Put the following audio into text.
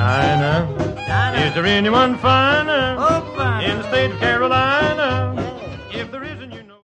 Dinah. Is there anyone finer in the state of Carolina?